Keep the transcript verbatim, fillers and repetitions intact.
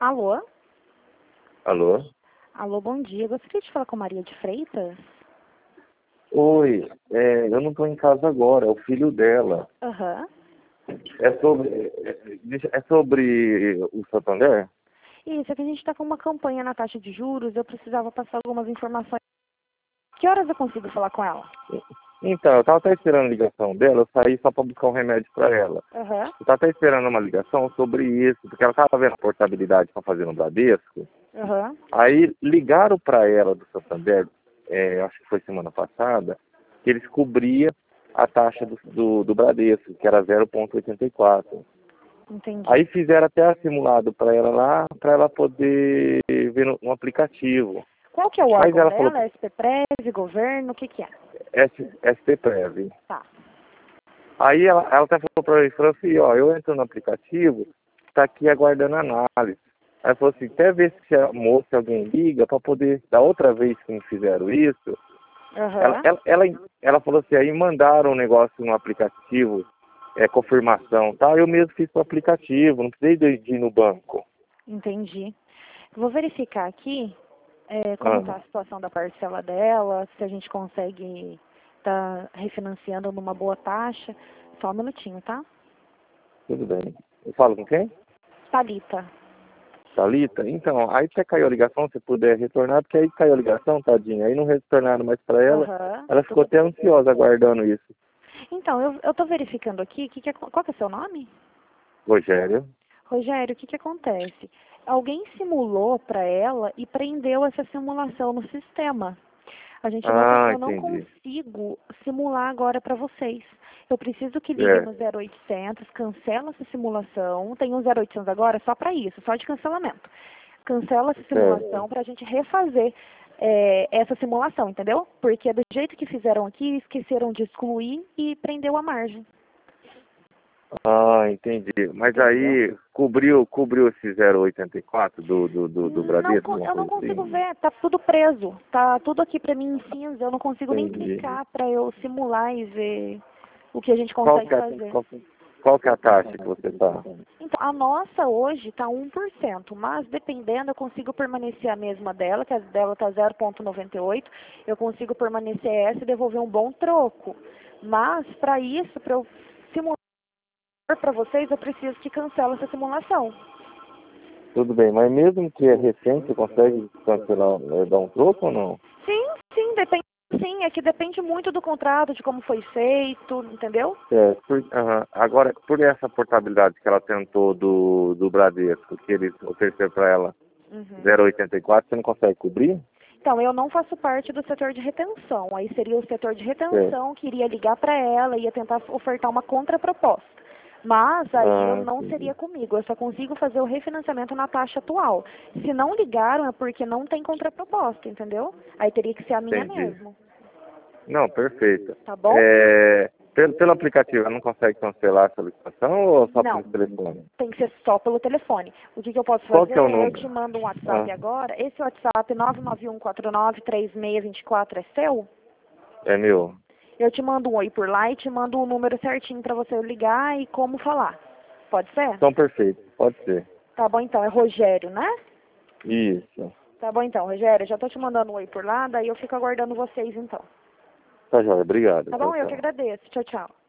Alô? Alô? Alô, bom dia. Gostaria de falar com Maria de Freitas? Oi, é, eu não estou em casa agora, é o filho dela. Aham. É sobre, é, deixa- é sobre o Santander? Isso, é que a gente está com uma campanha na taxa de juros, eu precisava passar algumas informações. Que horas eu consigo falar com ela? Então, eu estava até esperando a ligação dela, eu saí só para buscar um remédio para ela. Aham. Eu estava até esperando uma ligação sobre isso, porque ela estava vendo a portabilidade para fazer no Bradesco. Aham. Aí ligaram para ela do Santander, é, acho que foi semana passada, que eles cobriam a taxa do, do, do Bradesco, que era zero vírgula oitenta e quatro. Entendi. Aí fizeram até simulado para ela lá, para ela poder ver no, no aplicativo. Qual que é o Mas órgão ela falou, dela? S P Prev, governo, o que que é? S, SPPrev. Tá. Aí ela, ela até falou para mim, falou assim, ó, eu entro no aplicativo, está aqui aguardando análise. Aí ela falou assim, até ver se a moça, alguém liga, para poder, da outra vez que me fizeram isso, ela, Aham. ela, ela, ela falou assim, aí mandaram um negócio no aplicativo, é, confirmação, tá? Eu mesmo fiz o aplicativo, não precisei de de ir no banco. Entendi. Vou verificar aqui é, como está Ah, a situação da parcela dela, se a gente consegue estar refinanciando numa boa taxa. Só um minutinho, tá? tudo bem. Eu falo com quem? Thalita. Thalita? Então, aí até caiu a ligação, se puder retornar, porque aí caiu a ligação, tadinha. Aí não retornaram mais para ela. Aham. Ela ficou até ansiosa aguardando isso. Então, eu, eu tô verificando aqui, que que, é- qual que é seu nome? Rogério? Rogério, o que que acontece? Alguém simulou para ela e prendeu essa simulação no sistema. A gente não, Ah, eu não entendi. consigo simular agora para vocês. Eu preciso que liguem É. no zero oitocentos, cancela essa simulação. Tem um zero oitocentos agora só para isso, só de cancelamento. Cancela essa simulação para a gente refazer é, essa simulação, entendeu? Porque do jeito que fizeram aqui, esqueceram de excluir e prendeu a margem. Ah, entendi. Mas Entendeu? aí cobriu, cobriu esse zero vírgula oitenta e quatro do, do, do, do Não, Bradesco, con- alguma eu não coisa consigo assim? ver, tá tudo preso, tá tudo aqui pra mim em cinza, eu não consigo nem Entendi. clicar pra eu simular e ver o que a gente Qual consegue que é, a- fazer. qual, qual que é a taxa que você tá? Então, a nossa hoje tá um por cento, mas dependendo eu consigo permanecer a mesma dela, que a dela tá zero vírgula noventa e oito, eu consigo permanecer essa e devolver um bom troco. Mas para isso, para eu simular para vocês, eu preciso que cancele essa simulação. Tudo bem, mas mesmo que é recente, você consegue cancelar, eh, dar um troco ou não? Sim, sim, depende. Sim, é que depende muito do contrato, de como foi feito, entendeu? É, por, aham. Agora, por essa portabilidade que ela tentou do, do Bradesco, que eles ofereceram para ela Uhum. zero vírgula oitenta e quatro, você não consegue cobrir? Então, eu não faço parte do setor de retenção. Aí seria o setor de É. retenção que iria ligar para ela, ia tentar ofertar uma contraproposta. Mas aí eu Ah, não entendi. seria comigo, eu só consigo fazer o refinanciamento na taxa atual. Se não ligaram é porque não tem contraproposta, entendeu? Aí teria que ser a minha Entendi. mesmo, Não, perfeito. tá bom? É, pelo, pelo aplicativo, ela não consegue cancelar a solicitação ou só pelo Não, telefone? tem que ser só pelo telefone. O que, que eu posso Qual fazer que é o é eu número? te mando um WhatsApp Ah, agora. Esse WhatsApp nove nove um quatro nove três seis dois quatro é seu? é meu. Eu te mando um oi por lá e te mando o número certinho para você ligar e como falar. Pode ser? Então, perfeito. Pode ser. Tá bom então, é Rogério, né? Isso. Tá bom então, Rogério, já tô te mandando um oi por lá, daí eu fico aguardando vocês então. Tá joia. Obrigado. Tá Tchau, bom? Eu que tchau. agradeço. Tchau, tchau.